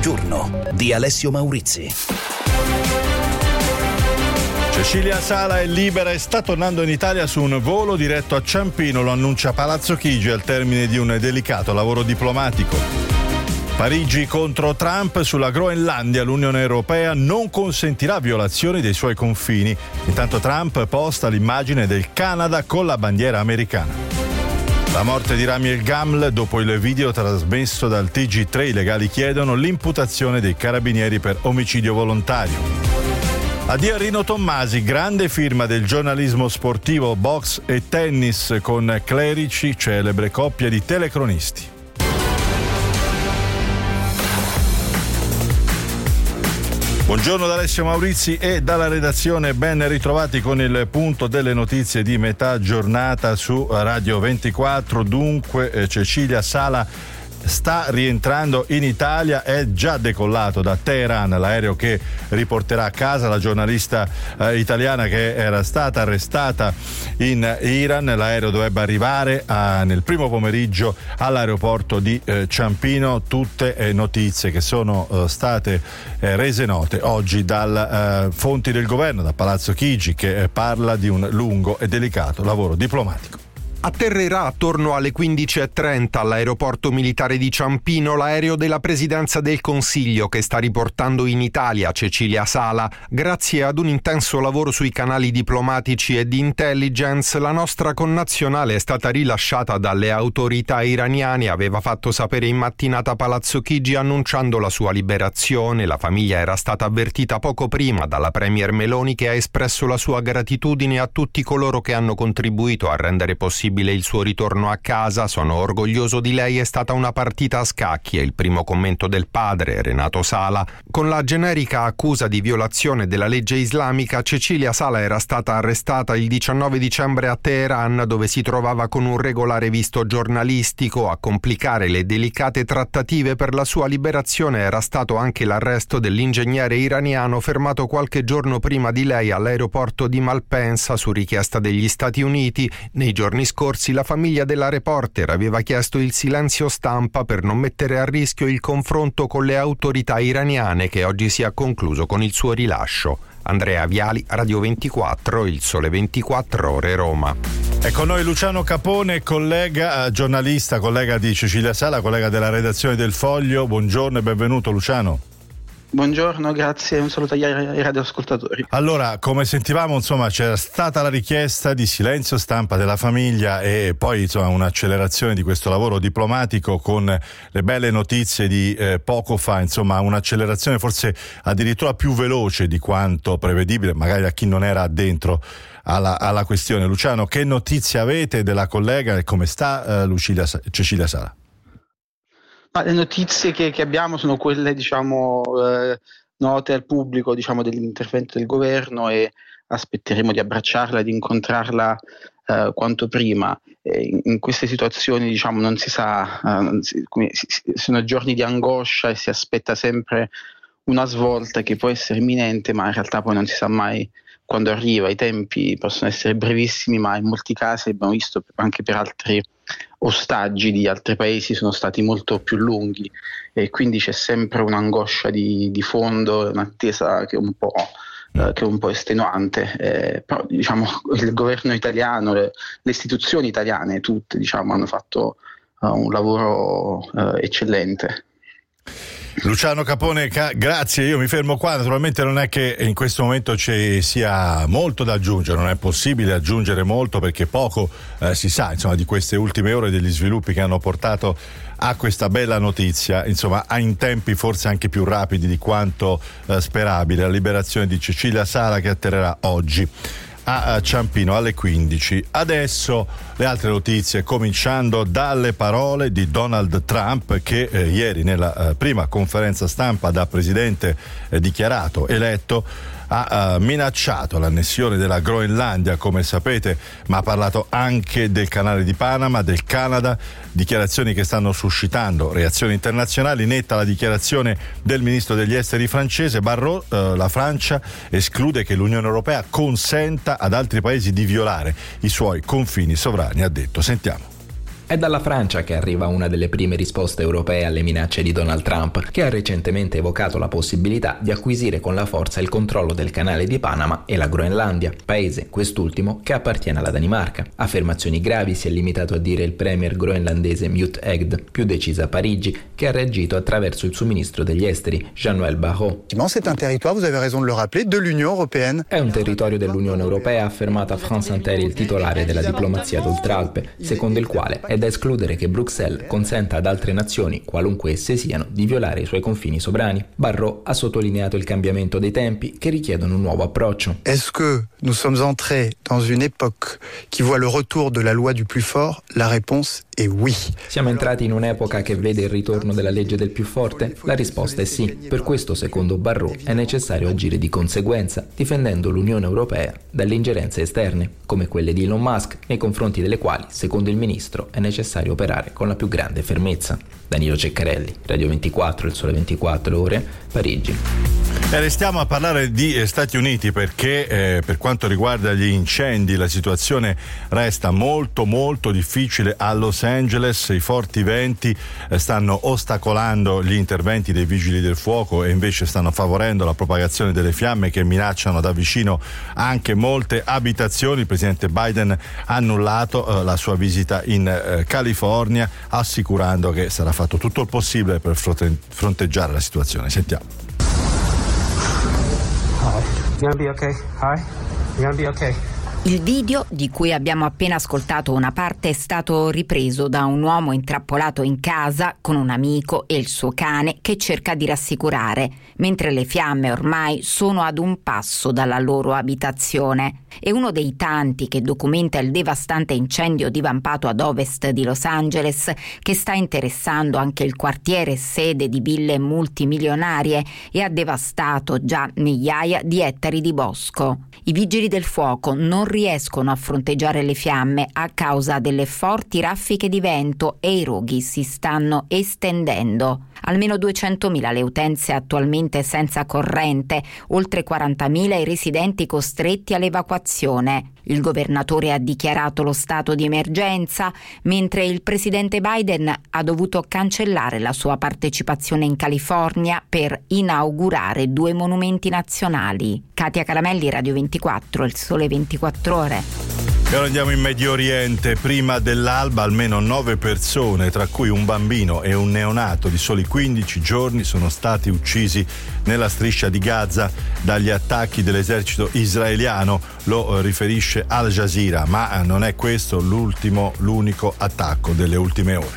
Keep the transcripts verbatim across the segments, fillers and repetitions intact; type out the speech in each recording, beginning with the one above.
Mezzogiorno di Alessio Maurizi. Cecilia Sala è libera e sta tornando in Italia su un volo diretto a Ciampino, lo annuncia Palazzo Chigi al termine di un delicato lavoro diplomatico. Parigi contro Trump sulla Groenlandia, l'Unione Europea non consentirà violazioni dei suoi confini. Intanto Trump posta l'immagine del Canada con la bandiera americana. La morte di Rami El Gaml dopo il video trasmesso dal T G tre, i legali chiedono l'imputazione dei carabinieri per omicidio volontario. Addio a Rino Tommasi, grande firma del giornalismo sportivo, box e tennis con Clerici, celebre coppia di telecronisti. Buongiorno da Alessio Maurizi e dalla redazione, ben ritrovati con il punto delle notizie di metà giornata su Radio ventiquattro. Dunque Cecilia Sala sta rientrando in Italia, è già decollato da Teheran l'aereo che riporterà a casa la giornalista eh, italiana che era stata arrestata in Iran. L'aereo dovrebbe arrivare a, nel primo pomeriggio all'aeroporto di eh, Ciampino. Tutte eh, notizie che sono eh, state eh, rese note oggi dal eh, fonti del governo, da Palazzo Chigi, che eh, parla di un lungo e delicato lavoro diplomatico. Atterrerà attorno alle quindici e trenta all'aeroporto militare di Ciampino l'aereo della Presidenza del Consiglio che sta riportando in Italia Cecilia Sala. Grazie ad un intenso lavoro sui canali diplomatici e di intelligence, la nostra connazionale è stata rilasciata dalle autorità iraniane, aveva fatto sapere in mattinata Palazzo Chigi annunciando la sua liberazione. La famiglia era stata avvertita poco prima dalla Premier Meloni, che ha espresso la sua gratitudine a tutti coloro che hanno contribuito a rendere possibile il suo ritorno a casa. Sono orgoglioso di lei, è stata una partita a scacchi, è il primo commento del padre, Renato Sala. Con la generica accusa di violazione della legge islamica, Cecilia Sala era stata arrestata il diciannove dicembre a Teheran, dove si trovava con un regolare visto giornalistico. A complicare le delicate trattative per la sua liberazione era stato anche l'arresto dell'ingegnere iraniano fermato qualche giorno prima di lei all'aeroporto di Malpensa su richiesta degli Stati Uniti. Nei giorni scorsi la famiglia della reporter aveva chiesto il silenzio stampa per non mettere a rischio il confronto con le autorità iraniane, che oggi si è concluso con il suo rilascio. Andrea Viali, Radio ventiquattro, Il Sole ventiquattro Ore, Roma. È con noi Luciano Capone, collega, giornalista, collega di Cecilia Sala, collega della redazione del Foglio. Buongiorno e benvenuto Luciano. Buongiorno, grazie, un saluto agli radioascoltatori. Allora, come sentivamo, insomma, c'era stata la richiesta di silenzio stampa della famiglia e poi insomma un'accelerazione di questo lavoro diplomatico con le belle notizie di eh, poco fa, insomma un'accelerazione forse addirittura più veloce di quanto prevedibile, magari a chi non era dentro alla, alla questione. Luciano, che notizie avete della collega e come sta eh, Lucilia, Cecilia Sala? Ma le notizie che, che abbiamo sono quelle, diciamo, eh, note al pubblico, diciamo, dell'intervento del governo, e aspetteremo di abbracciarla e di incontrarla eh, quanto prima. E in, in queste situazioni, diciamo, non si sa, eh, non si, come, si, sono giorni di angoscia e si aspetta sempre una svolta che può essere imminente, ma in realtà poi non si sa mai quando arriva. I tempi possono essere brevissimi, ma in molti casi abbiamo visto anche per altri ostaggi di altri paesi sono stati molto più lunghi, e quindi c'è sempre un'angoscia di, di fondo, un'attesa che è un po', eh, che è un po' estenuante. Eh, però diciamo il governo italiano, le, le istituzioni italiane tutte, diciamo, hanno fatto uh, un lavoro uh, eccellente. Luciano Capone, ca- grazie, io mi fermo qua. Naturalmente non è che in questo momento ci sia molto da aggiungere, non è possibile aggiungere molto perché poco eh, si sa, insomma, di queste ultime ore, degli sviluppi che hanno portato a questa bella notizia, insomma, in tempi forse anche più rapidi di quanto eh, sperabile, la liberazione di Cecilia Sala, che atterrerà oggi a Ciampino alle quindici. Adesso le altre notizie, cominciando dalle parole di Donald Trump, che eh, ieri nella eh, prima conferenza stampa da presidente eh, dichiarato eletto ha uh, minacciato l'annessione della Groenlandia, come sapete, ma ha parlato anche del canale di Panama, del Canada, dichiarazioni che stanno suscitando reazioni internazionali. Netta la dichiarazione del ministro degli esteri francese Barrot. Uh, la Francia esclude che l'Unione Europea consenta ad altri paesi di violare i suoi confini sovrani, ha detto. Sentiamo. È dalla Francia che arriva una delle prime risposte europee alle minacce di Donald Trump, che ha recentemente evocato la possibilità di acquisire con la forza il controllo del canale di Panama e la Groenlandia, paese, quest'ultimo, che appartiene alla Danimarca. Affermazioni gravi si è limitato a dire il premier groenlandese Mute Egd, più decisa a Parigi, che ha reagito attraverso il suo ministro degli esteri, Jean-Noël Barrot. C'est un territoire, vous avez raison de le rappeler, de l'Union européenne. È un territorio dell'Unione Europea, ha affermato a France Inter il titolare della diplomazia d'Oltralpe, secondo il quale è da escludere che Bruxelles consenta ad altre nazioni, qualunque esse siano, di violare i suoi confini sovrani. Barrot ha sottolineato il cambiamento dei tempi che richiedono un nuovo approccio. Est-ce que nous sommes entrés dans une époque qui voit le retour de la loi du plus fort? La réponse est oui. Siamo entrati in un'epoca che vede il ritorno della legge del più forte? La risposta è sì. Per questo, secondo Barrot, è necessario agire di conseguenza, difendendo l'Unione Europea dalle ingerenze esterne, come quelle di Elon Musk, nei confronti delle quali, secondo il ministro, è necessario operare con la più grande fermezza. Danilo Ceccarelli, Radio ventiquattro, Il Sole ventiquattro Ore, Parigi. E restiamo a parlare di Stati Uniti perché eh, per quanto riguarda gli incendi la situazione resta molto molto difficile a Los Angeles. I forti venti eh, stanno ostacolando gli interventi dei vigili del fuoco e invece stanno favorendo la propagazione delle fiamme che minacciano da vicino anche molte abitazioni. Il presidente Biden ha annullato eh, la sua visita in eh, California, assicurando che sarà fatto tutto il possibile per fronte- fronteggiare la situazione. Sentiamo. You're gonna be okay? Hi? You're gonna be okay? Il video, di cui abbiamo appena ascoltato una parte, è stato ripreso da un uomo intrappolato in casa con un amico e il suo cane che cerca di rassicurare, mentre le fiamme ormai sono ad un passo dalla loro abitazione. È uno dei tanti che documenta il devastante incendio divampato ad ovest di Los Angeles, che sta interessando anche il quartiere sede di ville multimilionarie e ha devastato già migliaia di ettari di bosco. I vigili del fuoco non riescono a fronteggiare le fiamme a causa delle forti raffiche di vento e i roghi si stanno estendendo. Almeno duecentomila le utenze attualmente senza corrente, oltre quarantamila i residenti costretti all'evacuazione. Il governatore ha dichiarato lo stato di emergenza, mentre il presidente Biden ha dovuto cancellare la sua partecipazione in California per inaugurare due monumenti nazionali. Katia Caramelli, Radio ventiquattro, Il Sole ventiquattro Ore. E ora andiamo in Medio Oriente. Prima dell'alba almeno nove persone, tra cui un bambino e un neonato di soli quindici giorni, sono stati uccisi nella striscia di Gaza dagli attacchi dell'esercito israeliano, lo riferisce Al Jazeera, ma non è questo l'ultimo, l'unico attacco delle ultime ore.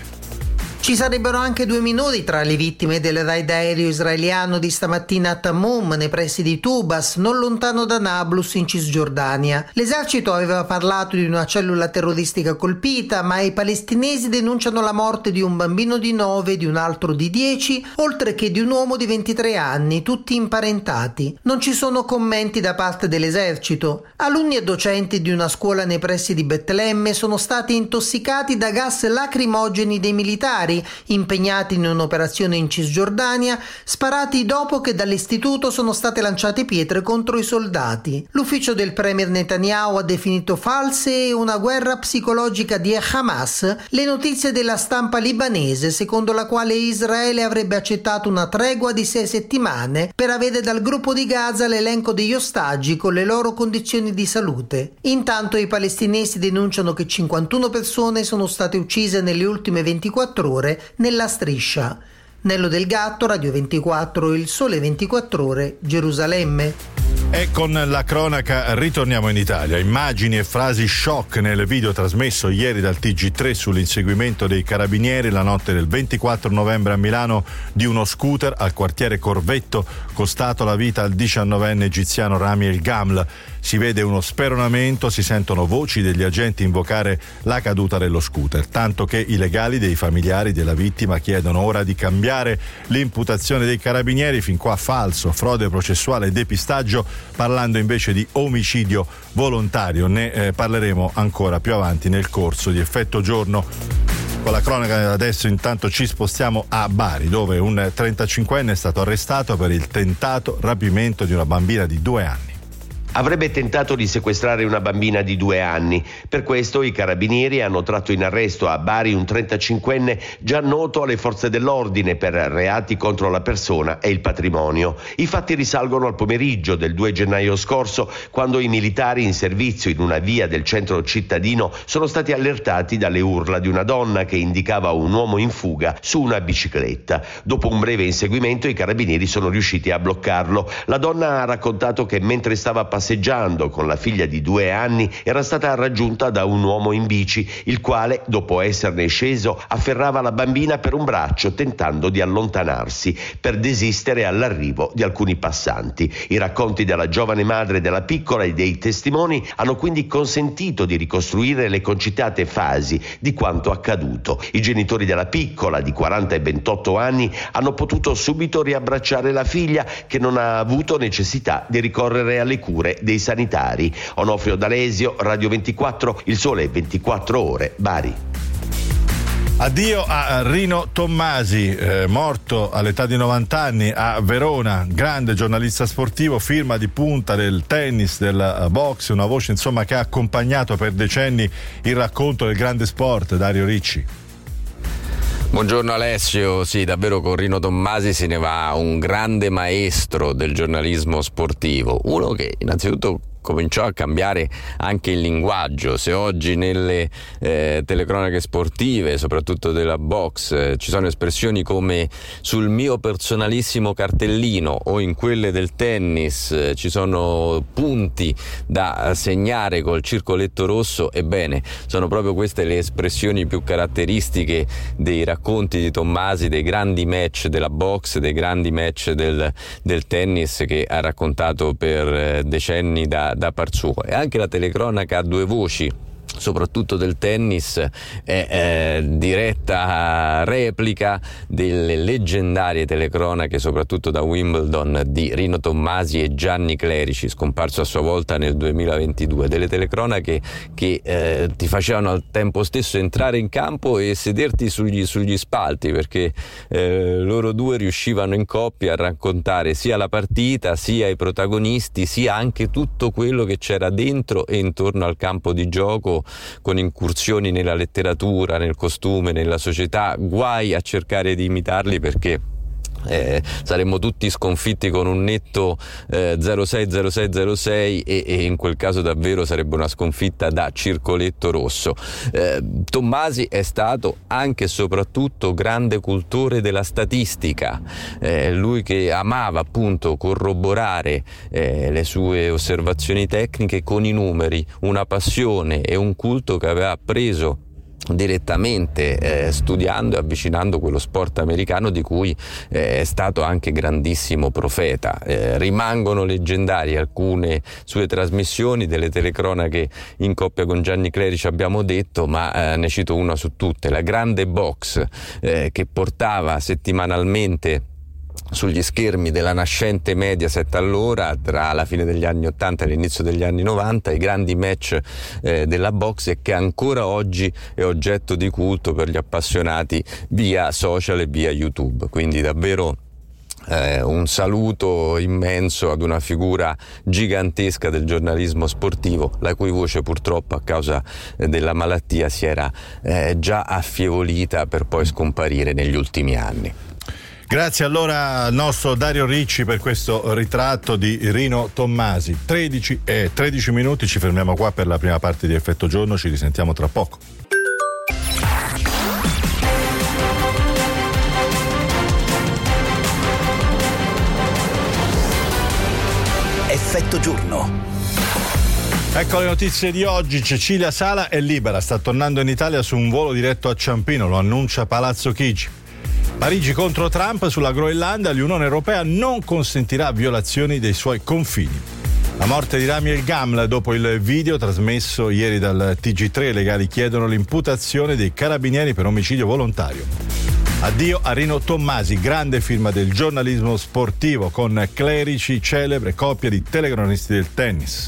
Ci sarebbero anche due minori tra le vittime del raid aereo israeliano di stamattina a Tamum, nei pressi di Tubas, non lontano da Nablus in Cisgiordania. L'esercito aveva parlato di una cellula terroristica colpita, ma i palestinesi denunciano la morte di un bambino di nove e di un altro di dieci, oltre che di un uomo di ventitré anni, tutti imparentati. Non ci sono commenti da parte dell'esercito. Alunni e docenti di una scuola nei pressi di Betlemme sono stati intossicati da gas lacrimogeni dei militari impegnati in un'operazione in Cisgiordania, sparati dopo che dall'istituto sono state lanciate pietre contro i soldati. L'ufficio del premier Netanyahu ha definito false e una guerra psicologica di Hamas le notizie della stampa libanese, secondo la quale Israele avrebbe accettato una tregua di sei settimane per avere dal gruppo di Gaza l'elenco degli ostaggi con le loro condizioni di salute. Intanto i palestinesi denunciano che cinquantuno persone sono state uccise nelle ultime ventiquattro ore nella striscia. Nello Del Gatto, Radio ventiquattro, Il Sole ventiquattro Ore, Gerusalemme. E con la cronaca ritorniamo in Italia. Immagini e frasi shock nel video trasmesso ieri dal T G tre sull'inseguimento dei carabinieri la notte del ventiquattro novembre a Milano di uno scooter al quartiere Corvetto, costato la vita al diciannovenne egiziano Rami El Gaml. Si vede uno speronamento, si sentono voci degli agenti invocare la caduta dello scooter, tanto che i legali dei familiari della vittima chiedono ora di cambiare l'imputazione dei carabinieri, fin qua falso, frode processuale e depistaggio, parlando invece di omicidio volontario. Ne eh, parleremo ancora più avanti nel corso di Effetto Giorno. Con la cronaca adesso intanto ci spostiamo a Bari, dove un trentacinquenne è stato arrestato per il tentato rapimento di una bambina di due anni. Avrebbe tentato di sequestrare una bambina di due anni. Per questo i carabinieri hanno tratto in arresto a Bari un trentacinquenne già noto alle forze dell'ordine per reati contro la persona e il patrimonio. I fatti risalgono al pomeriggio del due gennaio scorso, quando i militari in servizio in una via del centro cittadino sono stati allertati dalle urla di una donna che indicava un uomo in fuga su una bicicletta. Dopo un breve inseguimento i carabinieri sono riusciti a bloccarlo. La donna ha raccontato che mentre stava passando Passeggiando con la figlia di due anni era stata raggiunta da un uomo in bici, il quale, dopo esserne sceso, afferrava la bambina per un braccio tentando di allontanarsi per desistere all'arrivo di alcuni passanti. I racconti della giovane madre della piccola e dei testimoni hanno quindi consentito di ricostruire le concitate fasi di quanto accaduto. I genitori della piccola, di quaranta e ventotto anni, hanno potuto subito riabbracciare la figlia, che non ha avuto necessità di ricorrere alle cure dei sanitari. Onofrio D'Alesio, Radio ventiquattro, Il Sole ventiquattro Ore, Bari. Addio a Rino Tommasi, eh, morto all'età di novanta anni a Verona, grande giornalista sportivo, firma di punta del tennis, del box, una voce insomma che ha accompagnato per decenni il racconto del grande sport. Dario Ricci. Buongiorno Alessio, sì, davvero con Rino Tommasi se ne va un grande maestro del giornalismo sportivo, uno che innanzitutto cominciò a cambiare anche il linguaggio. Se oggi nelle eh, telecronache sportive, soprattutto della box, eh, ci sono espressioni come sul mio personalissimo cartellino, o in quelle del tennis eh, ci sono punti da segnare col circoletto rosso, ebbene sono proprio queste le espressioni più caratteristiche dei racconti di Tommasi, dei grandi match della box, dei grandi match del, del tennis che ha raccontato per eh, decenni da da par suo. E anche la telecronaca a due voci, soprattutto del tennis, è eh, diretta replica delle leggendarie telecronache, soprattutto da Wimbledon, di Rino Tommasi e Gianni Clerici, scomparso a sua volta nel duemilaventidue. Delle telecronache che eh, ti facevano al tempo stesso entrare in campo e sederti sugli, sugli spalti, perché eh, loro due riuscivano in coppia a raccontare sia la partita, sia i protagonisti, sia anche tutto quello che c'era dentro e intorno al campo di gioco, con incursioni nella letteratura, nel costume, nella società. Guai a cercare di imitarli, perché Eh, saremmo tutti sconfitti con un netto eh, zero sei zero sei zero sei e, e in quel caso davvero sarebbe una sconfitta da circoletto rosso. eh, Tommasi è stato anche e soprattutto grande cultore della statistica, eh, lui che amava appunto corroborare eh, le sue osservazioni tecniche con i numeri, una passione e un culto che aveva preso direttamente eh, studiando e avvicinando quello sport americano di cui eh, è stato anche grandissimo profeta. Eh, rimangono leggendarie alcune sue trasmissioni, delle telecronache in coppia con Gianni Clerici abbiamo detto, ma eh, ne cito una su tutte: la grande box eh, che portava settimanalmente sugli schermi della nascente Mediaset allora, tra la fine degli anni ottanta e l'inizio degli anni novanta, i grandi match eh, della box, e che ancora oggi è oggetto di culto per gli appassionati via social e via YouTube. Quindi davvero Eh, un saluto immenso ad una figura gigantesca del giornalismo sportivo, la cui voce purtroppo a causa eh, della malattia si era eh, già affievolita per poi scomparire negli ultimi anni. Grazie allora al nostro Dario Ricci per questo ritratto di Rino Tommasi. tredici e tredici minuti, ci fermiamo qua per la prima parte di Effetto Giorno, ci risentiamo tra poco. Effetto Giorno. Ecco le notizie di oggi. Cecilia Sala è libera, sta tornando in Italia su un volo diretto a Ciampino, lo annuncia Palazzo Chigi. Parigi contro Trump sulla Groenlandia, l'Unione Europea non consentirà violazioni dei suoi confini. La morte di Rami El Gamla dopo il video trasmesso ieri dal T G tre, i legali chiedono l'imputazione dei carabinieri per omicidio volontario. Addio a Rino Tommasi, grande firma del giornalismo sportivo con Clerici, celebre coppia di telecronisti del tennis.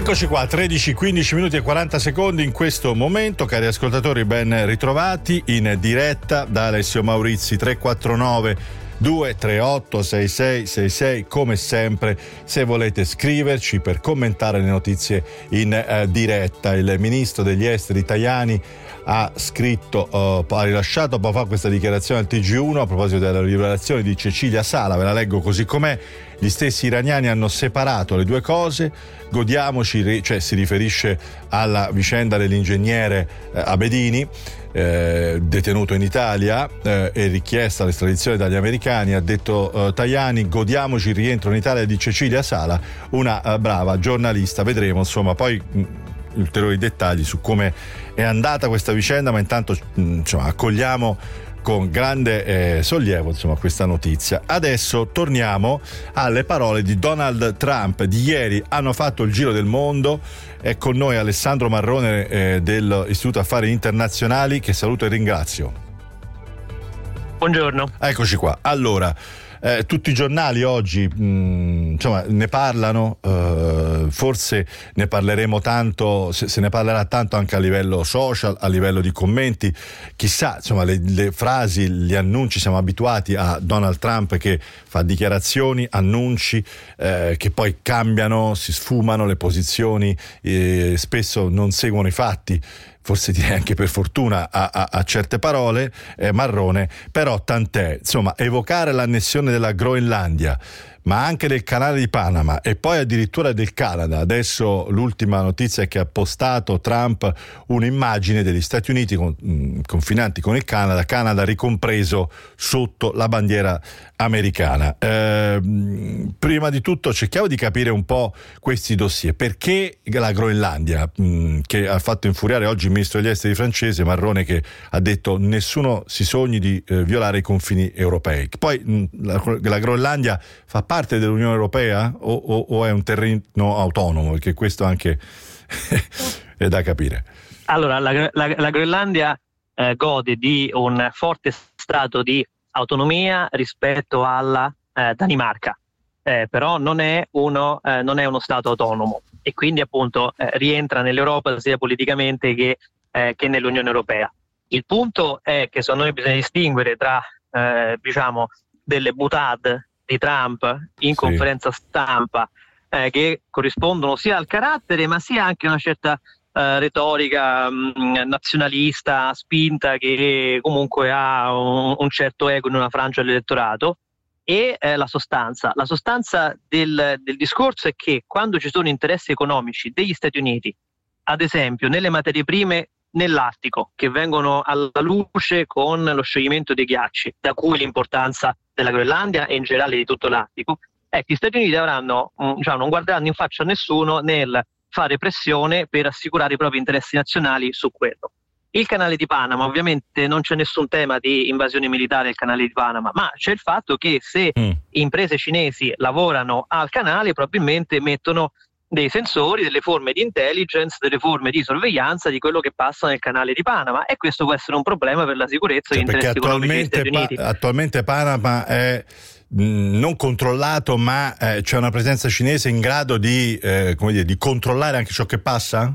Eccoci qua, tredici, quindici minuti e quaranta secondi in questo momento, cari ascoltatori, ben ritrovati in diretta da Alessio Maurizi. Tre quattro nove due tre otto sei sei sei sei, come sempre, se volete scriverci per commentare le notizie in eh, diretta. Il ministro degli esteri Tajani ha scritto, uh, ha rilasciato poco fa questa dichiarazione al T G uno a proposito della liberazione di Cecilia Sala. Ve la leggo così com'è. Gli stessi iraniani hanno separato le due cose, godiamoci, cioè si riferisce alla vicenda dell'ingegnere eh, Abedini, eh, detenuto in Italia eh, e richiesta l'estradizione dagli americani. Ha detto eh, Tajani, godiamoci il rientro in Italia di Cecilia Sala, una eh, brava giornalista. Vedremo insomma poi mh, ulteriori dettagli su come è andata questa vicenda, ma intanto mh, insomma, accogliamo con grande eh, sollievo insomma questa notizia. Adesso torniamo alle parole di Donald Trump di ieri. Hanno fatto il giro del mondo. È con noi Alessandro Marrone eh, dell'Istituto Affari Internazionali, che saluto e ringrazio. Buongiorno. Eccoci qua. Allora, eh, tutti i giornali oggi mh, insomma ne parlano, eh, forse ne parleremo tanto, se, se ne parlerà tanto anche a livello social, a livello di commenti, chissà, insomma le, le frasi, gli annunci, siamo abituati a Donald Trump che fa dichiarazioni, annunci eh, che poi cambiano, si sfumano le posizioni, eh, spesso non seguono i fatti. Forse direi anche per fortuna a, a, a certe parole, eh, Marrone, però tant'è. Insomma, evocare l'annessione della Groenlandia, ma anche del canale di Panama e poi addirittura del Canada. Adesso l'ultima notizia è che ha postato Trump un'immagine degli Stati Uniti con, mh, confinanti con il Canada, Canada ricompreso sotto la bandiera americana. Eh, prima di tutto cerchiamo di capire un po' questi dossier. Perché la Groenlandia, mh, che ha fatto infuriare oggi il ministro degli esteri francese Marrone, che ha detto nessuno si sogni di eh, violare i confini europei. Poi mh, la, la Groenlandia fa parte dell'Unione Europea o, o, o è un terreno autonomo? Perché questo anche è da capire. Allora, la, la, la Groenlandia eh, gode di un forte stato di autonomia rispetto alla eh, Danimarca, eh, però non è, uno, eh, non è uno stato autonomo e quindi appunto eh, rientra nell'Europa sia politicamente che, eh, che nell'Unione Europea. Il punto è che secondo noi bisogna distinguere tra eh, diciamo delle boutade di Trump in sì. conferenza stampa eh, che corrispondono sia al carattere ma sia anche a una certa eh, retorica mh, nazionalista spinta che comunque ha un, un certo ego in una frangia dell'elettorato e eh, la sostanza. La sostanza del, del discorso è che quando ci sono interessi economici degli Stati Uniti, ad esempio nelle materie prime nell'Artico, che vengono alla luce con lo scioglimento dei ghiacci, da cui l'importanza della Groenlandia e in generale di tutto l'Artico, ecco, gli Stati Uniti avranno, diciamo, non guarderanno in faccia a nessuno nel fare pressione per assicurare i propri interessi nazionali su quello. Il canale di Panama, ovviamente non c'è nessun tema di invasione militare al canale di Panama, ma c'è il fatto che se mm. imprese cinesi lavorano al canale probabilmente mettono dei sensori, delle forme di intelligence, delle forme di sorveglianza di quello che passa nel canale di Panama, e questo può essere un problema per la sicurezza cioè, degli interessi economici degli Stati pa- Uniti. Attualmente Panama è mh, non controllato, ma eh, c'è una presenza cinese in grado di, eh, come dire, di controllare anche ciò che passa?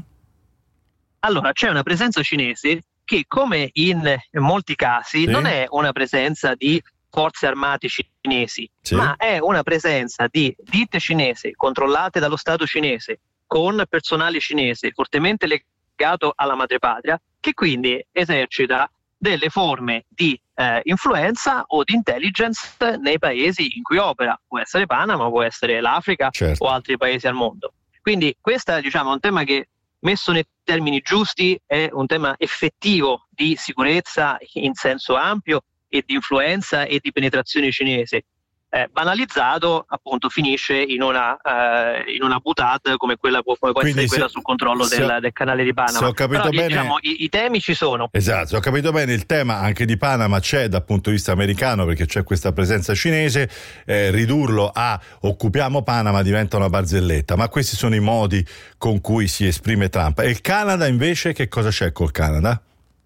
Allora, c'è una presenza cinese che, come in molti casi, sì. non è una presenza di forze armate cinesi, sì. ma è una presenza di ditte cinesi controllate dallo Stato cinese con personale cinese fortemente legato alla madrepatria, che quindi esercita delle forme di eh, influenza o di intelligence nei paesi in cui opera. Può essere Panama, può essere l'Africa certo. o altri paesi al mondo. Quindi questo è, diciamo, un tema che, messo nei termini giusti, è un tema effettivo di sicurezza in senso ampio e di influenza e di penetrazione cinese. Eh, banalizzato, appunto, finisce in una eh, in una boutade come quella può, come può essere quella sul controllo del, del canale di Panama. Se ho capito Però, bene, diciamo, i, i temi ci sono. Esatto, se ho capito bene, il tema anche di Panama c'è dal punto di vista americano, perché c'è questa presenza cinese, eh, ridurlo a occupiamo Panama diventa una barzelletta, ma questi sono i modi con cui si esprime Trump. E il Canada invece, che cosa c'è col Canada?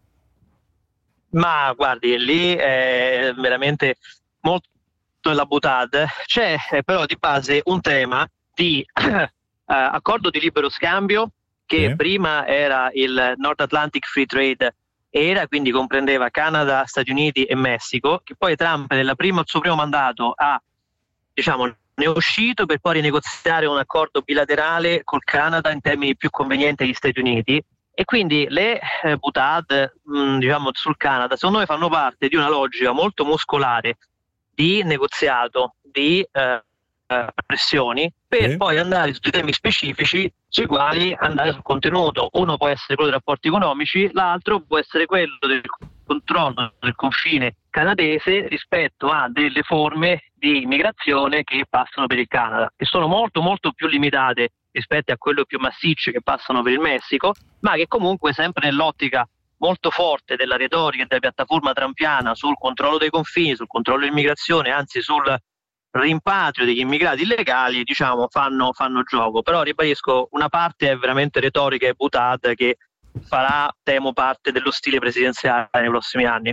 Ma guardi, lì è veramente molto la boutade. C'è eh, però di base un tema di accordo di libero scambio che sì. prima era il North Atlantic Free Trade era, quindi comprendeva Canada, Stati Uniti e Messico, che poi Trump nel primo, suo primo mandato ha, diciamo, ne è uscito per poi rinegoziare un accordo bilaterale col Canada in termini più convenienti agli Stati Uniti, e quindi le eh, butade mh, diciamo sul Canada secondo me fanno parte di una logica molto muscolare di negoziato, di eh, eh, pressioni per sì. poi andare su temi specifici sui quali andare sul contenuto. Uno può essere quello dei rapporti economici, l'altro può essere quello del controllo del confine canadese rispetto a delle forme di immigrazione che passano per il Canada, che sono molto molto più limitate rispetto a quello più massicce che passano per il Messico, ma che comunque sempre nell'ottica molto forte della retorica e della piattaforma trampiana sul controllo dei confini, sul controllo dell'immigrazione, anzi sul rimpatrio degli immigrati illegali, diciamo, fanno, fanno gioco. Però ribadisco, una parte è veramente retorica e butata che farà, temo, parte dello stile presidenziale nei prossimi anni.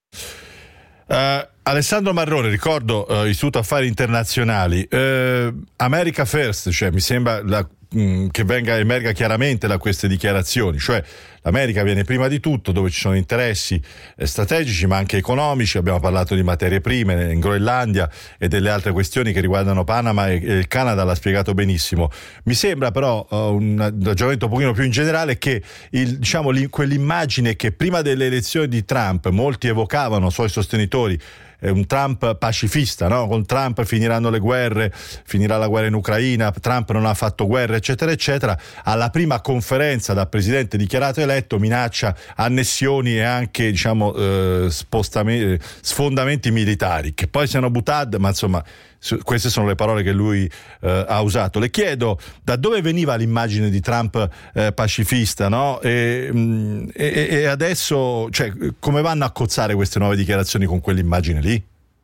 Uh, Alessandro Marrone, ricordo uh, Istituto Affari Internazionali, uh, America First, cioè mi sembra la, mh, che venga emerga chiaramente da queste dichiarazioni, cioè l'America viene prima di tutto, dove ci sono interessi eh, strategici ma anche economici. Abbiamo parlato di materie prime in Groenlandia e delle altre questioni che riguardano Panama e, e il Canada, l'ha spiegato benissimo. Mi sembra però uh, un ragionamento un pochino più in generale che il, diciamo, quell'immagine che prima delle elezioni di Trump molti evocavano, suoi sostenitori, un Trump pacifista, no? Con Trump finiranno le guerre, finirà la guerra in Ucraina, Trump non ha fatto guerra, eccetera eccetera. Alla prima conferenza da presidente dichiarato eletto minaccia annessioni e anche, diciamo, eh, spostamenti, sfondamenti militari, che poi siano butad, ma insomma queste sono le parole che lui eh, ha usato. Le chiedo da dove veniva l'immagine di Trump eh, pacifista, no? E, mh, e, e adesso, cioè, come vanno a cozzare queste nuove dichiarazioni con quell'immagine lì?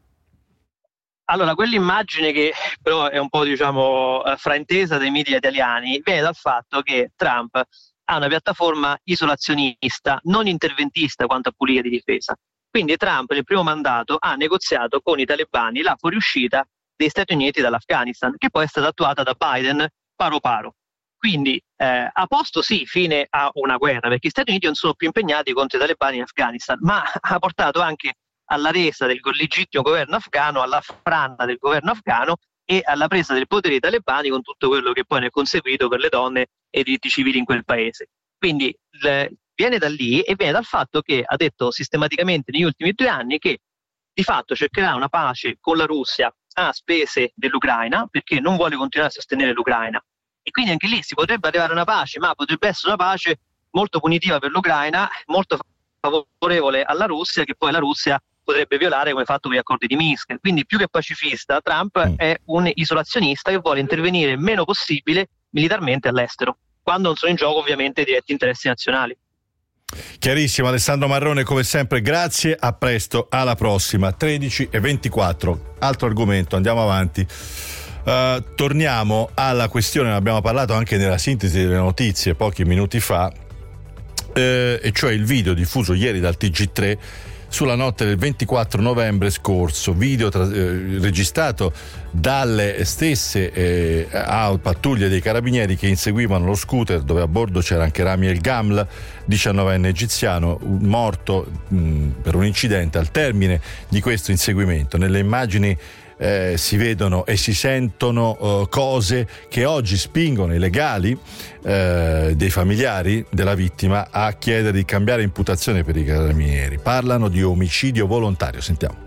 Allora, quell'immagine, che però è un po', diciamo, fraintesa dai media italiani, viene dal fatto che Trump ha una piattaforma isolazionista, non interventista quanto a politica di difesa. Quindi Trump nel primo mandato ha negoziato con i talebani la fuoriuscita degli Stati Uniti dall'Afghanistan, che poi è stata attuata da Biden paro paro. Quindi eh, ha posto sì fine a una guerra, perché gli Stati Uniti non sono più impegnati contro i talebani in Afghanistan, ma ha portato anche alla resa del legittimo governo afghano, alla frana del governo afghano e alla presa del potere dei talebani, con tutto quello che poi ne è conseguito per le donne e i diritti civili in quel paese. Quindi le, viene da lì e viene dal fatto che ha detto sistematicamente negli ultimi due anni che di fatto cercherà una pace con la Russia a spese dell'Ucraina, perché non vuole continuare a sostenere l'Ucraina. E quindi anche lì si potrebbe arrivare a una pace, ma potrebbe essere una pace molto punitiva per l'Ucraina, molto favorevole alla Russia, che poi la Russia potrebbe violare come fatto con gli accordi di Minsk. Quindi più che pacifista, Trump mm. è un isolazionista che vuole intervenire il meno possibile militarmente all'estero, quando non sono in gioco ovviamente diretti interessi nazionali. Chiarissimo. Alessandro Marrone, come sempre grazie, a presto, alla prossima. Tredici e ventiquattro, altro argomento, andiamo avanti. Uh, torniamo alla questione, ne abbiamo parlato anche nella sintesi delle notizie pochi minuti fa, eh, e cioè il video diffuso ieri dal T G tre sulla notte del ventiquattro novembre scorso, video tra, eh, registrato dalle stesse eh, pattuglie dei carabinieri che inseguivano lo scooter, dove a bordo c'era anche Rami El Gaml, diciannovenne egiziano, morto mh, per un incidente al termine di questo inseguimento. Nelle immagini Eh, si vedono e si sentono uh, cose che oggi spingono i legali eh, dei familiari della vittima a chiedere di cambiare imputazione per i carabinieri. Parlano di omicidio volontario. Sentiamo.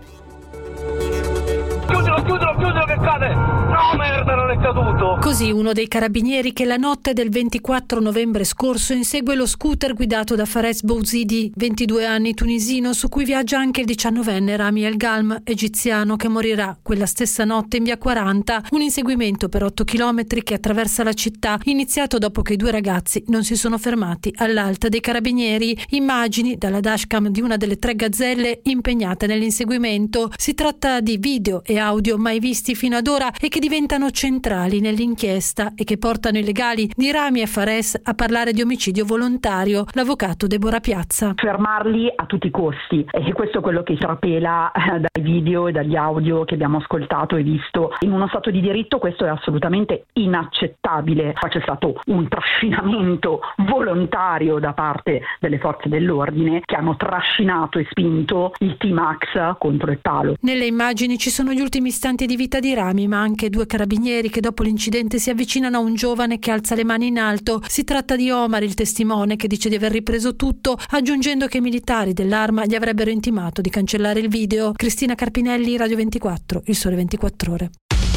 Chiudilo, chiudilo, chiudilo che cade! No, merda, non è caduto! Così uno dei carabinieri che la notte del ventiquattro novembre scorso insegue lo scooter guidato da Fares Bouzidi, ventidue anni, tunisino, su cui viaggia anche il diciannovenne Rami El Gaml, egiziano, che morirà quella stessa notte in via quaranta. Un inseguimento per otto chilometri che attraversa la città, iniziato dopo che i due ragazzi non si sono fermati all'alta dei carabinieri. Immagini dalla dashcam di una delle tre gazzelle impegnate nell'inseguimento. Si tratta di video e audio mai visti fino ad ora e che diventano centrali centrali nell'inchiesta e che portano i legali di Rami e Fares a parlare di omicidio volontario, l'avvocato Deborah Piazza. Fermarli a tutti i costi, e questo è quello che trapela dai video e dagli audio che abbiamo ascoltato e visto. In uno stato di diritto questo è assolutamente inaccettabile. C'è stato un trascinamento volontario da parte delle forze dell'ordine che hanno trascinato e spinto il T-Max contro il palo. Nelle immagini ci sono gli ultimi istanti di vita di Rami, ma anche due carabinieri che dopo l'incidente si avvicinano a un giovane che alza le mani in alto. Si tratta di Omar, il testimone, che dice di aver ripreso tutto, aggiungendo che i militari dell'Arma gli avrebbero intimato di cancellare il video. Cristina Carpinelli, Radio ventiquattro, Il Sole ventiquattro Ore.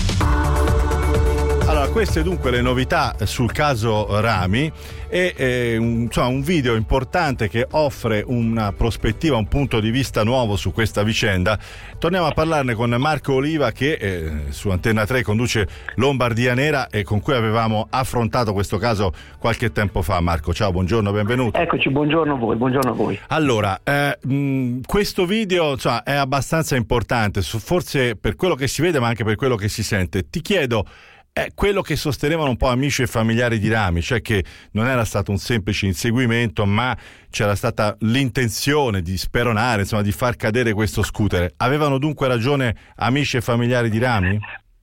Allora, queste dunque le novità sul caso Rami e eh, un, insomma, un video importante che offre una prospettiva, un punto di vista nuovo su questa vicenda. Torniamo a parlarne con Marco Oliva che eh, su Antenna tre conduce Lombardia Nera e con cui avevamo affrontato questo caso qualche tempo fa. Marco, ciao, buongiorno, benvenuto. Eccoci, buongiorno a voi, buongiorno a voi. Allora, eh, mh, questo video insomma, è abbastanza importante, forse per quello che si vede ma anche per quello che si sente. Ti chiedo, è quello che sostenevano un po' amici e familiari di Rami, cioè che non era stato un semplice inseguimento, ma c'era stata l'intenzione di speronare, insomma, di far cadere questo scooter. Avevano dunque ragione amici e familiari di Rami?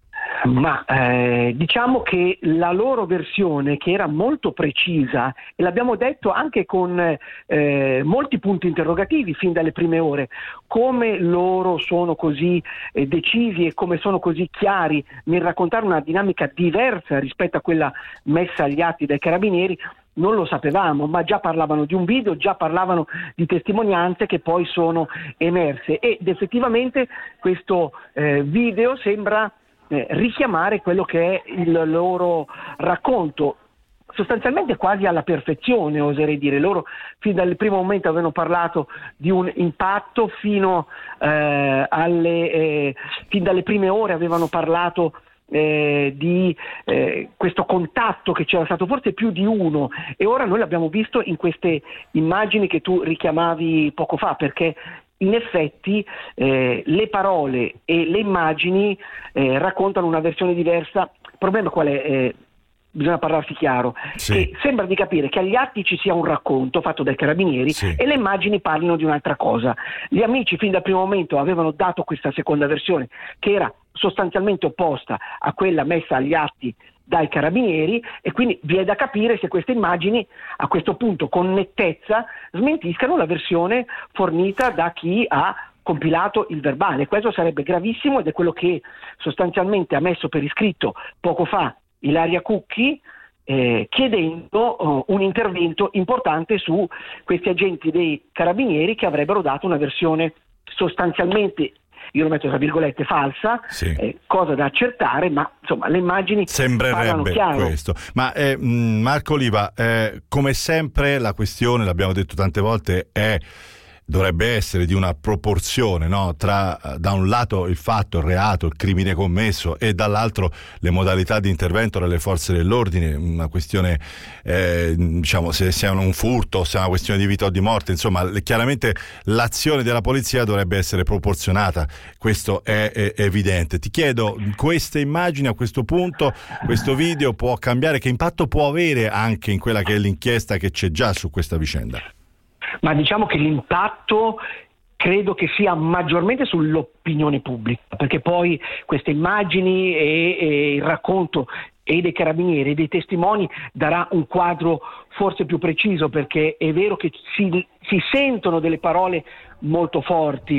Ma eh, diciamo che la loro versione, che era molto precisa, e l'abbiamo detto anche con eh, molti punti interrogativi fin dalle prime ore, come loro sono così eh, decisi e come sono così chiari nel raccontare una dinamica diversa rispetto a quella messa agli atti dai carabinieri, non lo sapevamo, ma già parlavano di un video, già parlavano di testimonianze che poi sono emerse, ed effettivamente questo eh, video sembra Eh, richiamare quello che è il loro racconto, sostanzialmente quasi alla perfezione, oserei dire. Loro fin dal primo momento avevano parlato di un impatto, fino eh, alle eh, fin dalle prime ore avevano parlato Eh, di eh, questo contatto che c'era stato, forse più di uno, e ora noi l'abbiamo visto in queste immagini che tu richiamavi poco fa, perché in effetti eh, le parole e le immagini eh, raccontano una versione diversa. Il problema qual è? Eh, bisogna parlarsi chiaro, sì. Che sembra di capire che agli atti ci sia un racconto fatto dai carabinieri, sì, e le immagini parlino di un'altra cosa. Gli amici fin dal primo momento avevano dato questa seconda versione, che era sostanzialmente opposta a quella messa agli atti dai carabinieri, e quindi vi è da capire se queste immagini a questo punto con nettezza smentiscano la versione fornita da chi ha compilato il verbale. Questo sarebbe gravissimo, ed è quello che sostanzialmente ha messo per iscritto poco fa Ilaria Cucchi, eh, chiedendo uh, un intervento importante su questi agenti dei carabinieri che avrebbero dato una versione sostanzialmente, io lo metto tra virgolette, falsa, sì, eh, cosa da accertare, ma insomma le immagini sembrerebbe questo. Ma eh, Marco Oliva, eh, come sempre la questione, l'abbiamo detto tante volte, è dovrebbe essere di una proporzione, no? Tra da un lato il fatto, il reato, il crimine commesso, e dall'altro le modalità di intervento delle forze dell'ordine, una questione eh, diciamo se sia un furto, se è una questione di vita o di morte, insomma chiaramente l'azione della polizia dovrebbe essere proporzionata, questo è, è evidente. Ti chiedo, queste immagini a questo punto, questo video può cambiare, che impatto può avere anche in quella che è l'inchiesta che c'è già su questa vicenda? Ma diciamo che l'impatto credo che sia maggiormente sull'opinione pubblica, perché poi queste immagini e, e il racconto e dei carabinieri e dei testimoni darà un quadro forse più preciso, perché è vero che si, si sentono delle parole molto forti,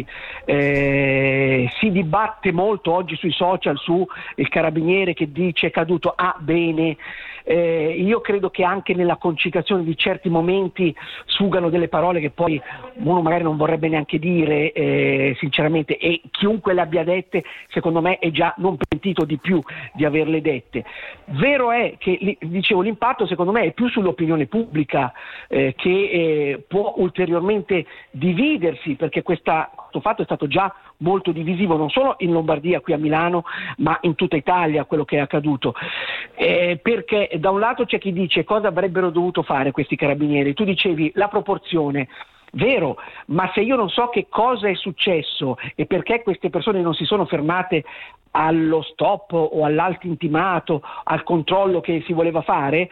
eh, si dibatte molto oggi sui social su il carabiniere che dice è caduto ah bene. Eh, io credo che anche nella concitazione di certi momenti sfugano delle parole che poi uno magari non vorrebbe neanche dire, eh, sinceramente, e chiunque le abbia dette secondo me è già non pentito di più di averle dette. Vero è che, dicevo, l'impatto secondo me è più sull'opinione pubblica, eh, che eh, può ulteriormente dividersi, perché questa, questo fatto è stato già molto divisivo non solo in Lombardia, qui a Milano, ma in tutta Italia, quello che è accaduto, eh, perché da un lato c'è chi dice cosa avrebbero dovuto fare questi carabinieri. Tu dicevi la proporzione, vero, ma se io non so che cosa è successo e perché queste persone non si sono fermate allo stop o all'alto intimato, al controllo che si voleva fare,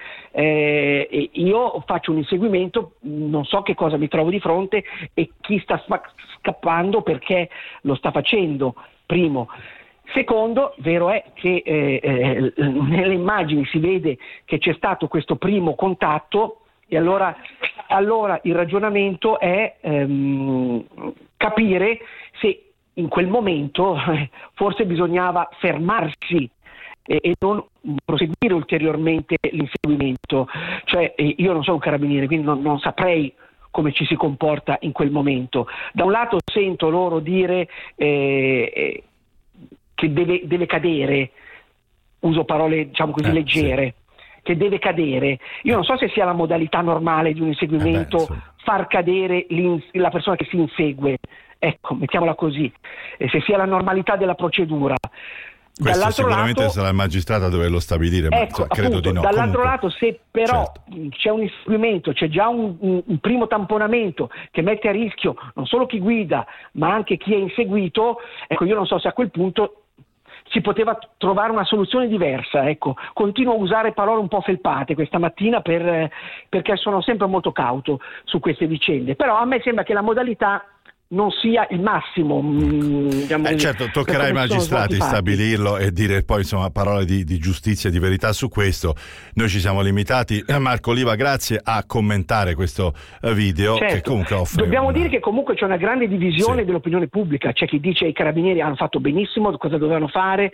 eh, io faccio un inseguimento, non so che cosa mi trovo di fronte e chi sta scappando perché lo sta facendo, primo. Secondo, vero è che eh, eh, nelle immagini si vede che c'è stato questo primo contatto e allora, allora il ragionamento è ehm, capire se in quel momento eh, forse bisognava fermarsi e, e non proseguire ulteriormente l'inseguimento. Cioè eh, io non sono un carabiniere, quindi non, non saprei come ci si comporta in quel momento. Da un lato sento loro dire eh, eh, che deve, deve cadere, uso parole diciamo così eh, leggere, sì. che deve cadere. Io non so se sia la modalità normale di un inseguimento eh beh, far cadere la persona che si insegue. Ecco, mettiamola così, e se sia la normalità della procedura. Questo dall'altro sicuramente lato, sarà il magistrato a doverlo stabilire, ma ecco, credo appunto, di no. Dall'altro Comunque, lato, se però certo. c'è un inseguimento, c'è già un, un, un primo tamponamento che mette a rischio non solo chi guida, ma anche chi è inseguito, ecco, io non so se a quel punto si poteva trovare una soluzione diversa. Ecco, continuo a usare parole un po' felpate questa mattina per, perché sono sempre molto cauto su queste vicende, però a me sembra che la modalità non sia il massimo. Diciamo, eh certo, toccherà ai magistrati stabilirlo e dire poi insomma parole di, di giustizia e di verità su questo. Noi ci siamo limitati, Marco Oliva, grazie, a commentare questo video, certo. che comunque offre dobbiamo una... dire che comunque c'è una grande divisione sì. dell'opinione pubblica. C'è chi dice i carabinieri hanno fatto benissimo, cosa dovevano fare,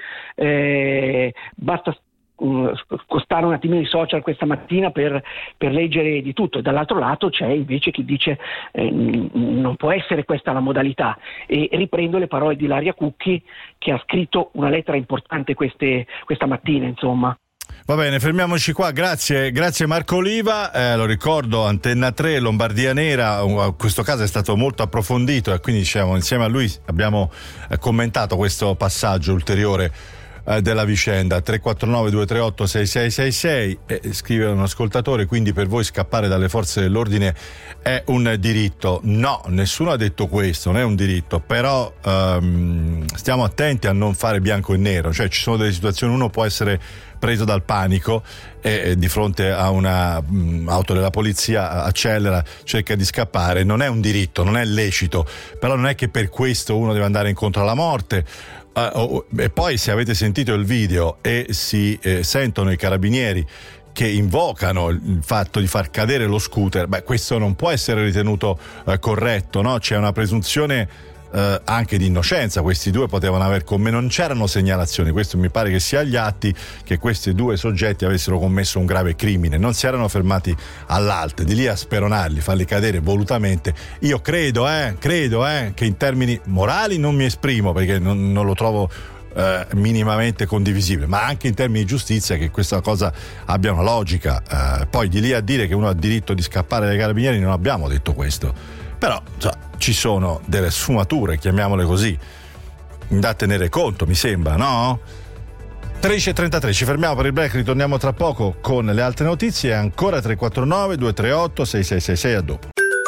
eh, basta costare un attimino i social questa mattina per, per leggere di tutto, e dall'altro lato c'è invece chi dice eh, non può essere questa la modalità, e riprendo le parole di Ilaria Cucchi, che ha scritto una lettera importante queste, questa mattina, insomma. Va bene, fermiamoci qua, grazie, grazie Marco Oliva, eh, lo ricordo, Antenna tre, Lombardia Nera, questo caso è stato molto approfondito e quindi diciamo, insieme a lui abbiamo eh, commentato questo passaggio ulteriore della vicenda. Tre quattro nove due tre otto sei sei sei sei, eh, scrive un ascoltatore, quindi per voi scappare dalle forze dell'ordine è un diritto? No, nessuno ha detto questo, non è un diritto, però ehm, stiamo attenti a non fare bianco e nero, cioè ci sono delle situazioni, uno può essere preso dal panico e, e di fronte a una mh, auto della polizia accelera, cerca di scappare, non è un diritto, non è lecito, però non è che per questo uno deve andare incontro alla morte. Uh, oh, e poi se avete sentito il video e si eh, sentono i carabinieri che invocano il fatto di far cadere lo scooter, beh, questo non può essere ritenuto eh, corretto, no? C'è una presunzione eh, anche di innocenza. Questi due potevano aver con me, non c'erano segnalazioni, questo mi pare che sia agli atti, che questi due soggetti avessero commesso un grave crimine, non si erano fermati all'alto, di lì a speronarli, farli cadere volutamente. Io credo eh credo eh che in termini morali non mi esprimo perché non, non lo trovo Eh, minimamente condivisibile, ma anche in termini di giustizia che questa cosa abbia una logica. Eh, poi di lì a dire che uno ha diritto di scappare dai carabinieri non abbiamo detto questo, però cioè, ci sono delle sfumature, chiamiamole così, da tenere conto, mi sembra, no? tredici e trentatré, ci fermiamo per il break, ritorniamo tra poco con le altre notizie. Ancora tre quattro nove due tre otto sei sei sei sei, a dopo.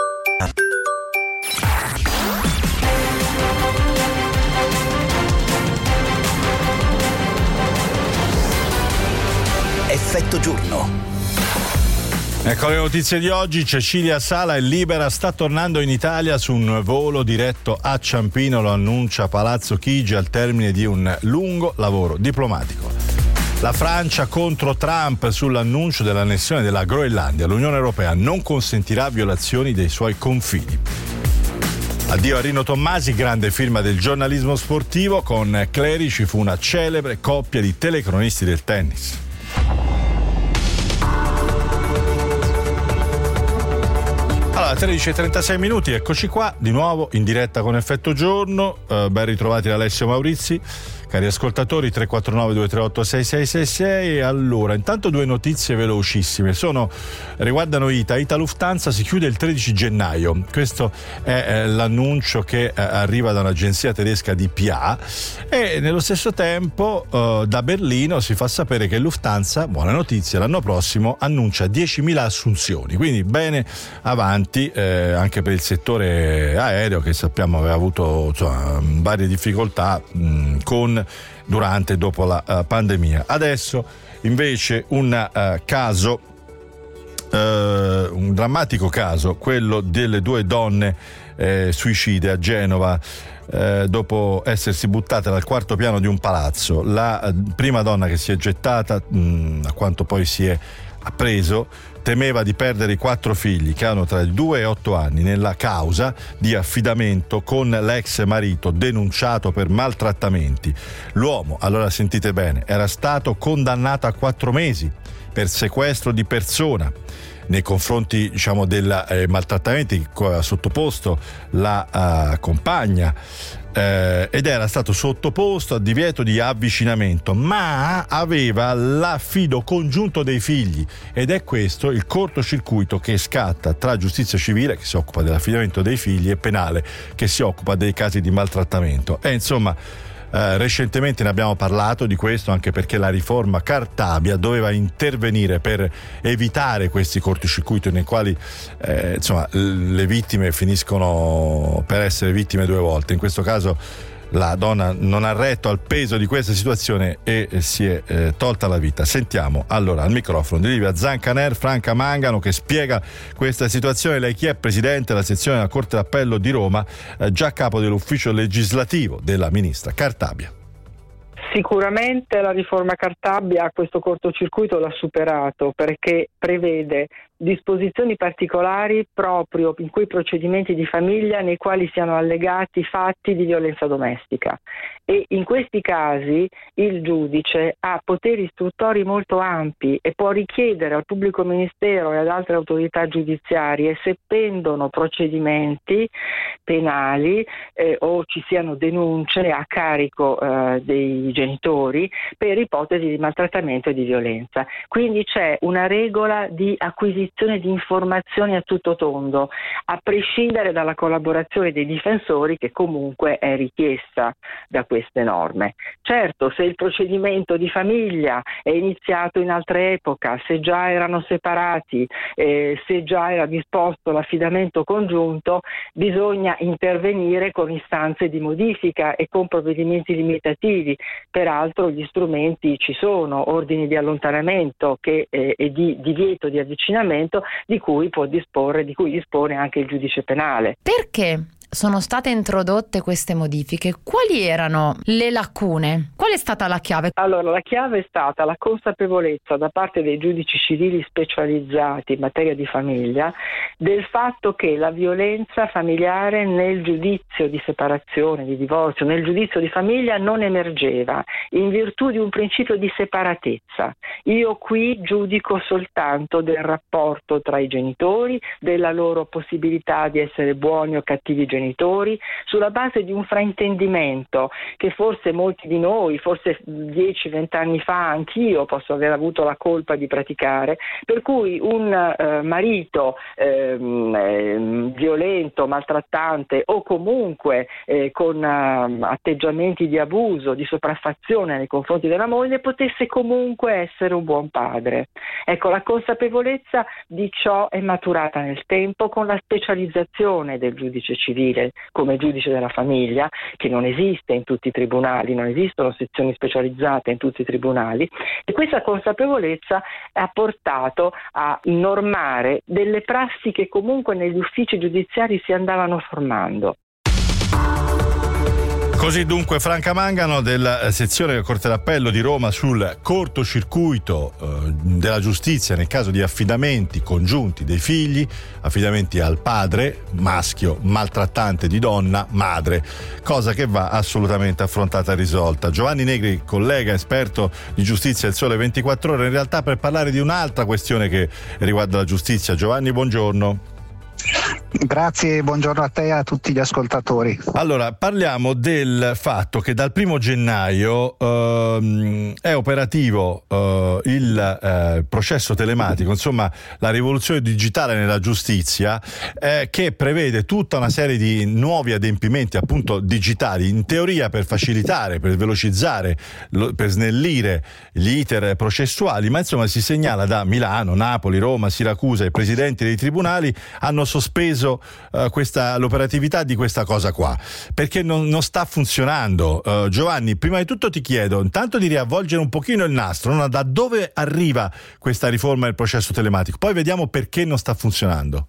Effetto giorno. Ecco le notizie di oggi. Cecilia Sala è libera, sta tornando in Italia su un volo diretto a Ciampino, lo annuncia Palazzo Chigi al termine di un lungo lavoro diplomatico. La Francia contro Trump sull'annuncio dell'annessione della Groenlandia. L'Unione Europea non consentirà violazioni dei suoi confini. Addio a Rino Tommasi, grande firma del giornalismo sportivo. Con Clery ci fu una celebre coppia di telecronisti del tennis. Allora, tredici e trentasei minuti, eccoci qua di nuovo in diretta con Effetto Giorno. Uh, ben ritrovati da Alessio Maurizi. Cari ascoltatori, tre quattro nove due tre otto sei sei sei sei. Allora, intanto due notizie velocissime. Sono, riguardano Ita. Ita Lufthansa si chiude il tredici gennaio. Questo è eh, l'annuncio che eh, arriva da un'agenzia tedesca D P A, e nello stesso tempo eh, da Berlino si fa sapere che Lufthansa, buona notizia, l'anno prossimo annuncia diecimila assunzioni. Quindi bene avanti crisi eh, anche per il settore aereo, che sappiamo aveva avuto insomma, varie difficoltà mh, con durante e dopo la uh, pandemia. Adesso invece un uh, caso uh, un drammatico caso, quello delle due donne eh, suicide a Genova eh, dopo essersi buttate dal quarto piano di un palazzo. La uh, prima donna che si è gettata, mh, a quanto poi si è appreso, temeva di perdere i quattro figli che hanno tra i due e otto anni nella causa di affidamento con l'ex marito denunciato per maltrattamenti. L'uomo, allora sentite bene, era stato condannato a quattro mesi per sequestro di persona nei confronti, diciamo, del eh, maltrattamenti che aveva sottoposto la uh, compagna eh, ed era stato sottoposto a divieto di avvicinamento, ma aveva l'affido congiunto dei figli, ed è questo il cortocircuito che scatta tra giustizia civile, che si occupa dell'affidamento dei figli, e penale, che si occupa dei casi di maltrattamento. E insomma Eh, recentemente ne abbiamo parlato di questo, anche perché la riforma Cartabia doveva intervenire per evitare questi cortocircuiti nei quali eh, insomma le vittime finiscono per essere vittime due volte. In questo caso la donna non ha retto al peso di questa situazione e si è eh, tolta la vita. Sentiamo allora al microfono di Livia Zancaner Franca Mangano, che spiega questa situazione. Lei chi è? Presidente della sezione della Corte d'Appello di Roma, eh, già capo dell'ufficio legislativo della ministra Cartabia. Sicuramente la riforma Cartabia questo cortocircuito l'ha superato, perché prevede disposizioni particolari proprio in quei procedimenti di famiglia nei quali siano allegati fatti di violenza domestica, e in questi casi il giudice ha poteri istruttori molto ampi e può richiedere al pubblico ministero e ad altre autorità giudiziarie, se pendono procedimenti penali eh, o ci siano denunce a carico eh, dei genitori per ipotesi di maltrattamento e di violenza. Quindi c'è una regola di acquisizione di informazioni a tutto tondo, a prescindere dalla collaborazione dei difensori, che comunque è richiesta da queste norme. Certo, se il procedimento di famiglia è iniziato in altra epoca, se già erano separati, eh, se già era disposto l'affidamento congiunto, bisogna intervenire con istanze di modifica e con provvedimenti limitativi. Peraltro gli strumenti ci sono, ordini di allontanamento che, eh, e di divieto di avvicinamento, di cui può disporre, di cui dispone anche il giudice penale. Perché sono state introdotte queste modifiche? Quali erano le lacune? Qual è stata la chiave? Allora, la chiave è stata la consapevolezza da parte dei giudici civili specializzati in materia di famiglia del fatto che la violenza familiare nel giudizio di separazione, di divorzio, nel giudizio di famiglia non emergeva in virtù di un principio di separatezza. Io qui giudico soltanto del rapporto tra i genitori, della loro possibilità di essere buoni o cattivi genitori, sulla base di un fraintendimento che forse molti di noi, forse dieci venti anni fa anch'io posso aver avuto la colpa di praticare, per cui un eh, marito eh, eh, violento, maltrattante o comunque eh, con eh, atteggiamenti di abuso, di sopraffazione nei confronti della moglie, potesse comunque essere un buon padre. Ecco, la consapevolezza di ciò è maturata nel tempo con la specializzazione del giudice civile come giudice della famiglia, che non esiste in tutti i tribunali, non esistono sezioni specializzate in tutti i tribunali, e questa consapevolezza ha portato a normare delle prassi che comunque negli uffici giudiziari si andavano formando. Così dunque Franca Mangano della sezione della Corte d'Appello di Roma sul cortocircuito eh, della giustizia nel caso di affidamenti congiunti dei figli, affidamenti al padre, maschio, maltrattante di donna, madre, cosa che va assolutamente affrontata e risolta. Giovanni Negri, collega esperto di giustizia del Sole ventiquattro Ore, in realtà per parlare di un'altra questione che riguarda la giustizia. Giovanni, buongiorno. Grazie, buongiorno a te e a tutti gli ascoltatori. Allora, parliamo del fatto che dal primo gennaio ehm, è operativo eh, il eh, processo telematico, insomma la rivoluzione digitale nella giustizia, eh, che prevede tutta una serie di nuovi adempimenti appunto digitali, in teoria per facilitare, per velocizzare, lo, per snellire gli iter processuali, ma insomma si segnala da Milano, Napoli, Roma, Siracusa, i presidenti dei tribunali hanno sospeso Uh, questa, l'operatività di questa cosa qua, perché non, non sta funzionando. uh, Giovanni, prima di tutto ti chiedo intanto di riavvolgere un pochino il nastro, no? Da dove arriva questa riforma del processo telematico, poi vediamo perché non sta funzionando.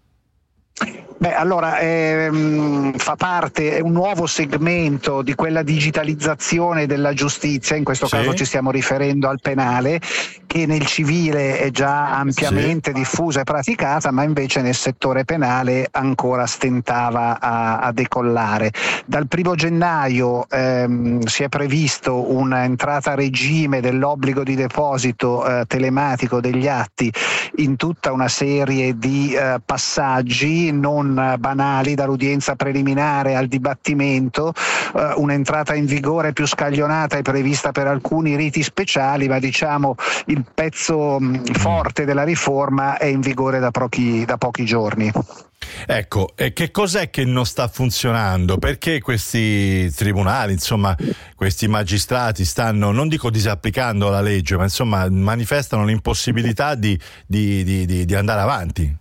Beh, allora ehm, fa parte, è un nuovo segmento di quella digitalizzazione della giustizia, in questo sì. caso ci stiamo riferendo al penale, che nel civile è già ampiamente sì. diffusa e praticata, ma invece nel settore penale ancora stentava a, a decollare. Dal primo gennaio ehm, si è previsto un'entrata a regime dell'obbligo di deposito eh, telematico degli atti in tutta una serie di eh, passaggi non banali, dall'udienza preliminare al dibattimento. Uh, un'entrata in vigore più scaglionata è prevista per alcuni riti speciali, ma diciamo il pezzo mh, forte della riforma è in vigore da pochi, da pochi giorni. Ecco, e che cos'è che non sta funzionando? Perché questi tribunali, insomma, questi magistrati stanno, non dico disapplicando la legge, ma insomma manifestano l'impossibilità di, di, di, di, di andare avanti?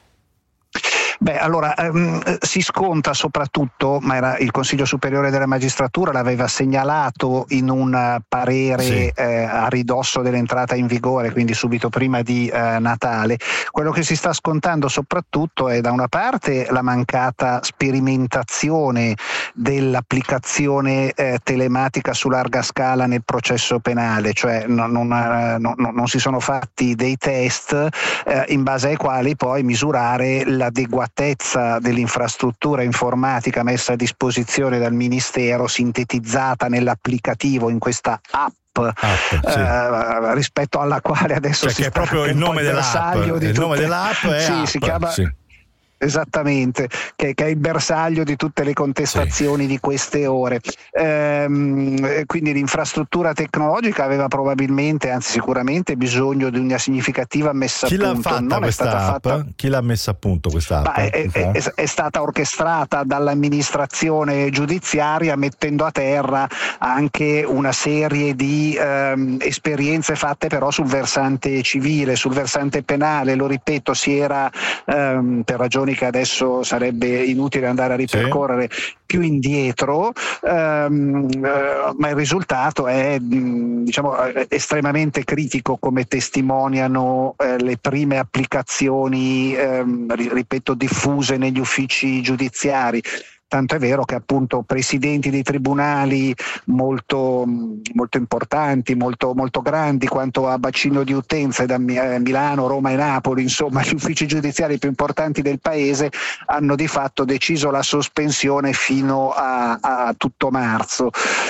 Beh, allora ehm, si sconta soprattutto, ma era il Consiglio Superiore della Magistratura l'aveva segnalato in un parere sì. eh, a ridosso dell'entrata in vigore, quindi subito prima di eh, Natale. Quello che si sta scontando soprattutto è da una parte la mancata sperimentazione dell'applicazione eh, telematica su larga scala nel processo penale, cioè non, non, eh, non, non si sono fatti dei test eh, in base ai quali poi misurare l'adeguatezza dell'infrastruttura informatica messa a disposizione dal Ministero, sintetizzata nell'applicativo in questa app, app sì. eh, rispetto alla quale adesso cioè si che sta è proprio il nome dell'app, di il tutte... nome dell'app è sì, app, si chiama sì. Esattamente, che, che è il bersaglio di tutte le contestazioni sì. di queste ore. Ehm, quindi l'infrastruttura tecnologica aveva probabilmente, anzi sicuramente, bisogno di una significativa messa Chi a punto. L'ha fatta non questa è stata app? fatta... Chi l'ha messa a punto questa app? È, è, è, è stata orchestrata dall'amministrazione giudiziaria, mettendo a terra anche una serie di ehm, esperienze fatte però sul versante civile, sul versante penale. Lo ripeto, si era ehm, per ragioni che adesso sarebbe inutile andare a ripercorrere sì. più indietro, ehm, eh, ma il risultato è diciamo estremamente critico, come testimoniano eh, le prime applicazioni ehm, ripeto diffuse negli uffici giudiziari. Tanto è vero che appunto presidenti dei tribunali molto, molto importanti, molto, molto grandi quanto a bacino di utenza da Milano, Roma e Napoli, insomma gli uffici giudiziari più importanti del paese, hanno di fatto deciso la sospensione fino a, a tutto marzo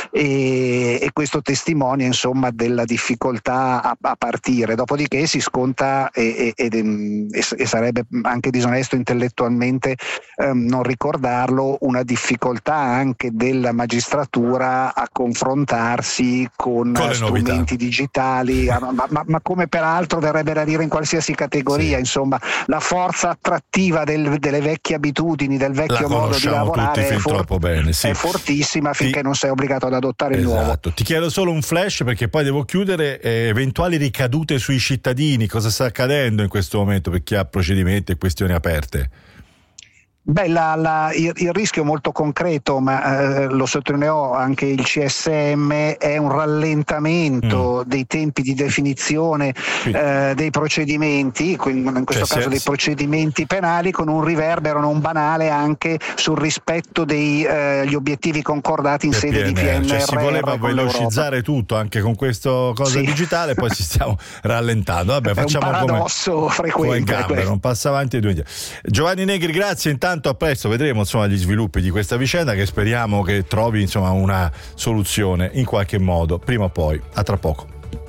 e, e questo testimonia insomma della difficoltà a, a partire. Dopodiché si sconta e, e, e, e sarebbe anche disonesto intellettualmente ehm, non ricordarlo, una difficoltà anche della magistratura a confrontarsi con, con strumenti novità. digitali, ma, ma, ma come peraltro verrebbe da dire in qualsiasi categoria, sì. insomma la forza attrattiva del, delle vecchie abitudini, del vecchio modo di lavorare è, for- bene, sì. è fortissima finché Ti... non sei obbligato ad adottare esatto. il nuovo. Ti chiedo solo un flash perché poi devo chiudere, eh, eventuali ricadute sui cittadini, cosa sta accadendo in questo momento per chi ha procedimenti e questioni aperte? Beh, la, la, il, il rischio molto concreto, ma eh, lo sottolineò anche il C S M, è un rallentamento mm. dei tempi di definizione eh, dei procedimenti, quindi in questo cioè, caso dei procedimenti penali, con un riverbero non banale anche sul rispetto degli eh, obiettivi concordati in P N R, sede di P N R. Cioè si voleva velocizzare tutto anche con questo cosa sì. digitale, poi ci stiamo rallentando. Vabbè, facciamo è un paradosso come, frequente. Come Gambero, non passa avanti e due indietro. Giovanni Negri, grazie intanto. A presto, vedremo insomma gli sviluppi di questa vicenda che speriamo che trovi insomma una soluzione in qualche modo prima o poi. A tra poco.